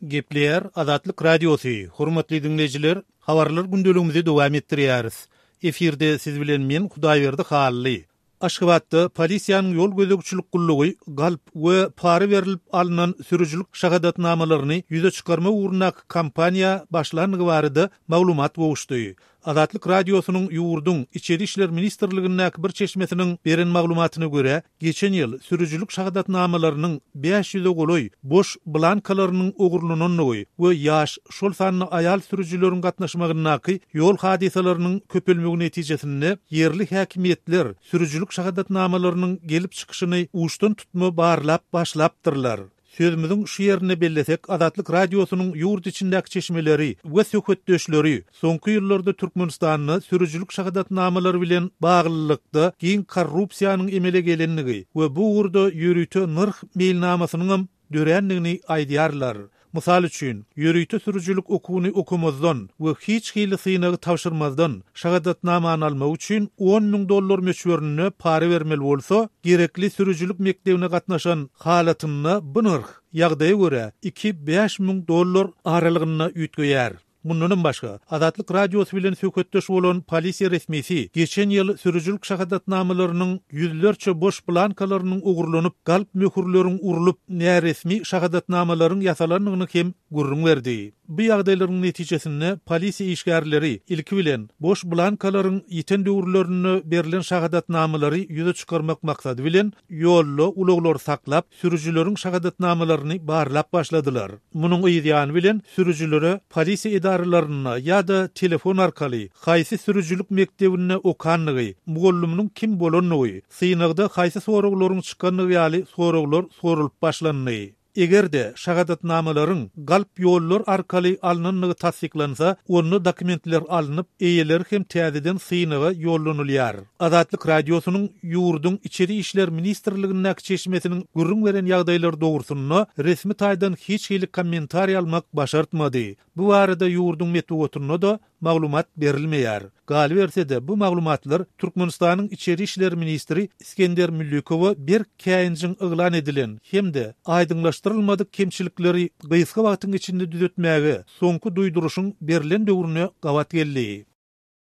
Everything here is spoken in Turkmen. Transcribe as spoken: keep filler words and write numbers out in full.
Gepler Azatlyk Radiosu. Hormatly dinleyijiler, habarlar gündölüğümüzi dowam etdirýäris. Efirde siz bilen men Hudaýberdi Hally. Aşgabatda polisiýanyň ýol gözegçilik gullugy galp we pary berilip alynan sürüjülük şahadatnamalaryny ýüze çykarma uğruna kampaniýa başlangygy barada maglumat bowuşdy. Azatlyk Radiosynyň ýurdun İçeri işler ministrliginiň bir çeşmesiniň beren maglumatyna görä, geçen ýyl sürüjülük şahadatnamalarynyň beş ýüze goloý boş blankalarynyň ogurlanyny we ýaş şol sanly aýal sürüjüleriň gatnaşmagyny ýol hadisalarynyň köpelmegi netijesinde yerli häkimetler sürüjülük şahadatnamalarynyň gelip çykyşyny uçdan tutma barlap başlapdyrlar. Sözümüzün şu yerine bellesek, Azatlyk Radiosynyň ýurt içindäki çeşmeleri we söhbetdeşleri soňky ýyllarda Türkmenistanyny sürüjülük şahadatnamalary bilen baglylykda giň korrupsiýanyň emele gelenligi we bu uğurda ýürüýte nırh meýilnamasynyň dörenligini aýdýarlar. Mysal üçin, ýürüýte sürüjülük okuwyny okumazdan we hiç hili synagy tapşyrmazdan şahadatnamany almak üçin on ming dollar meşwerine pary bermeli bolsa, gerekli sürüjülük mekdebine gatnaşan halatyny bu nırh ýagdaýa görä iki beş ming dollar aralygyna üýtgeýär. Bundan başga, Azatlyk Radiosy bilen söhbetdeş bolan polisiýa resmisi geçen ýyl sürüjülük şahadatnamalarynyň ýüzlerçe boş blankalarynyň ogurlanyp, galp möhürleriň urulup, näresmi şahadatnamalaryň ýasalanlygyny hem gurrun berdi. Bu ýagdaýlaryň netijesinde polisiýa işgärleri ilki bilen boş blankalaryň ýeten döwürlerini berilen şahadatnamalary ýüze çykarmak maksady bilen ýolly uluglar saklap, sürüjüleriň şahadatnamalaryny barlap başladylar. Munyň ýa bilen sürüjülere polisiýa idaralaryna ýa-da telefon arkaly haýsy sürüjülük mekdebine okanlygy, mugalliminiň kim bolanyny, synagda haýsy soraglaryň çykanlygy ýaly soraglar sorulyp başlandy. Egerde şahadatnamalaryň galp ýollar arkaly alynanlygy tasdiklansa, onu dokumentler alınıp, eýeleri hem täzeden synaga ýollanylýar. Azatlyk Radiosynyň ýurdun İçeri işler ministrliginiň çeşmesiniň gurrun beren ýagdaýlary dogrusyna resmi taýdan hiç hili kommentariýa almak başartmady. Bu barada ýurdun metbugatyna da maglumat berilmeýär. Galy bersede bu maglumatlar Türkmenistanyň İçeri işler ministri İskender Müllekow bir käýinjiň yglan edilen hemde aýdyňlaşdyrylmadyk kemçilikleri gysga wagtyň içinde düzeltmäge soňky duýduruşyň berilen döwrüne gawat geldi.